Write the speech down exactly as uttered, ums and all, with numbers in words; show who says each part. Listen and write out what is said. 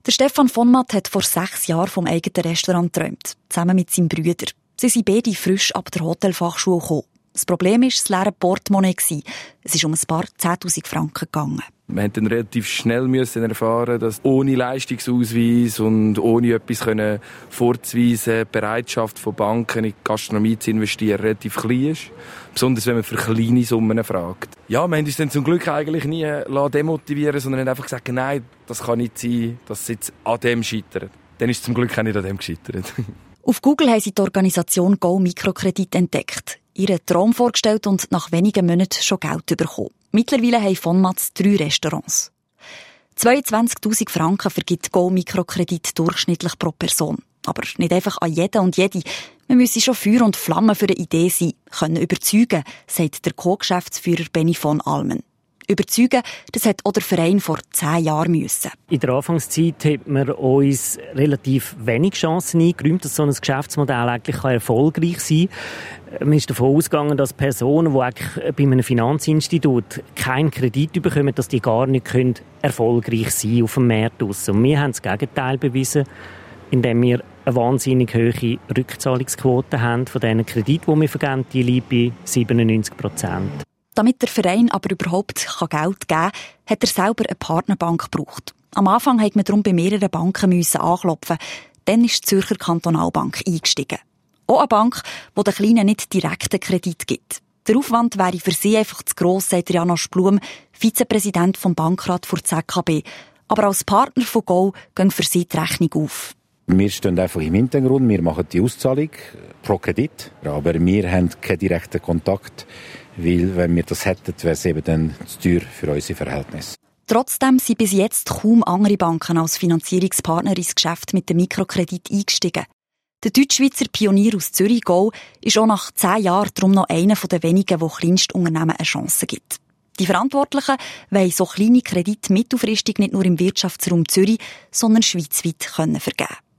Speaker 1: Der Stefan von Matt hat vor sechs Jahren vom eigenen Restaurant geträumt, zusammen mit seinem Bruder. Sie sind beide frisch ab der Hotelfachschule gekommen. Das Problem war das leere Portemonnaie. Es ist um ein paar zehntausend Franken gegangen.
Speaker 2: Wir mussten dann relativ schnell müssen erfahren, dass ohne Leistungsausweis und ohne etwas vorzuweisen, die Bereitschaft von Banken in die Gastronomie zu investieren relativ klein ist. Besonders wenn man für kleine Summen fragt. Ja, wir haben uns dann zum Glück eigentlich nie demotivieren lassen, sondern haben einfach gesagt, nein, das kann nicht sein, dass es jetzt an dem scheitert. Dann ist es zum Glück auch nicht an dem gescheitert.
Speaker 1: Auf Google haben sie die Organisation Go Mikrokredit entdeckt, ihren Traum vorgestellt und nach wenigen Monaten schon Geld bekommen. Mittlerweile haben von Matz drei Restaurants. zweiundzwanzigtausend Franken vergibt Go Mikrokredit durchschnittlich pro Person. Aber nicht einfach an jeden und jede. Wir müssen schon Feuer und Flamme für eine Idee sein, können überzeugen, sagt der Co-Geschäftsführer Benny von Almen. Überzeugen, das hat auch der Verein vor zehn Jahren müssen.
Speaker 3: In der Anfangszeit hat man uns relativ wenig Chancen eingeräumt, dass so ein Geschäftsmodell eigentlich erfolgreich sein kann. Man ist davon ausgegangen, dass Personen, die eigentlich bei einem Finanzinstitut keinen Kredit bekommen, dass die gar nicht erfolgreich sein können auf dem Markt. Und wir haben das Gegenteil bewiesen, indem wir eine wahnsinnig hohe Rückzahlungsquote haben von diesen Krediten, die wir vergeben, die liegt bei siebenundneunzig Prozent.
Speaker 1: Damit der Verein aber überhaupt Geld geben kann, hat er selber eine Partnerbank gebraucht. Am Anfang musste man darum bei mehreren Banken anklopfen. Dann ist die Zürcher Kantonalbank eingestiegen. Auch eine Bank, die den Kleinen nicht direkten Kredit gibt. Der Aufwand wäre für sie einfach zu gross, sagt Janosch Blum, Vizepräsident vom Bankrat für Z K B. Aber als Partner von Go gehen für sie die Rechnung auf.
Speaker 4: Wir stehen einfach im Hintergrund, wir machen die Auszahlung pro Kredit, aber wir haben keinen direkten Kontakt, weil wenn wir das hätten, wäre es eben dann zu teuer für unsere Verhältnisse.
Speaker 1: Trotzdem sind bis jetzt kaum andere Banken als Finanzierungspartner ins Geschäft mit dem Mikrokredit eingestiegen. Der Deutschschweizer Pionier aus Zürich, Go, ist auch nach zehn Jahren darum noch einer der wenigen, der Kleinstunternehmen eine Chance gibt. Die Verantwortlichen wollen so kleine Kredite mittelfristig nicht nur im Wirtschaftsraum Zürich, sondern schweizweit vergeben können.